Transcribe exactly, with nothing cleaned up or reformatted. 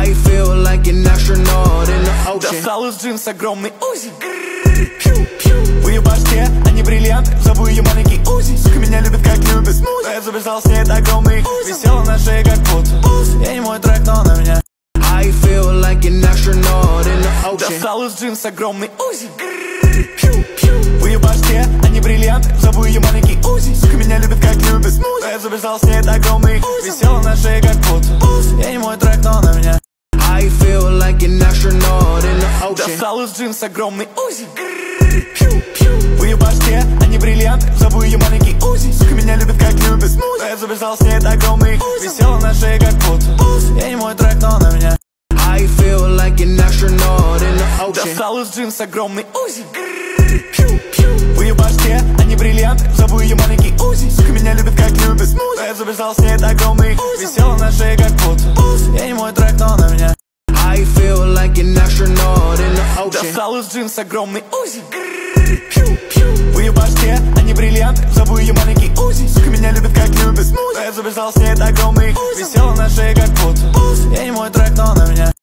I feel like an astronaut in the ocean. Достал из джинс огромный узи. В ее башке, они бриллианты. Зову ее маленький Узи. Сука меня любит, как любит смузи. Но я забежал с ней, это огромный узи. Висела на шее, как будто я не мой трек, но на меня. I feel like an astronaut in the ocean. Достал из джинс огромный узи. В ее башке, они бриллианты. Зову ее маленький Узи. Сука меня любит, как любит смузи. Но я забежал с ней, это огромный узи. Висела на шее, как будто я не мой трек, но на меня. I feel like an astronaut in the ocean. Достал из джинс огромный узи. В ее башке, они бриллианты. Зову ее маленький Узи. Сука меня любит, как любит смузи. Но я забежал с ней, это огромный узи. Висела на шее, как будто я не мой трек, но на меня. I feel like an astronaut in the ocean. Достал из джинс огромный узи. В ее башке, они бриллианты. Зову ее маленький Узи. Сука меня любит, как любит смузи. Но я забежал с ней, это огромный узи. Висела на шее, как будто я не мой трек, но на меня. I feel like an astronaut in the ocean. Достал из джинс огромный узи. В ее башке, они бриллианты. Зову ее маленький Узи. Сука меня любит, как любит смузи. Но я забежал с ней, это огромный узи. Висела на шее, как будто я не мой трек, но на меня.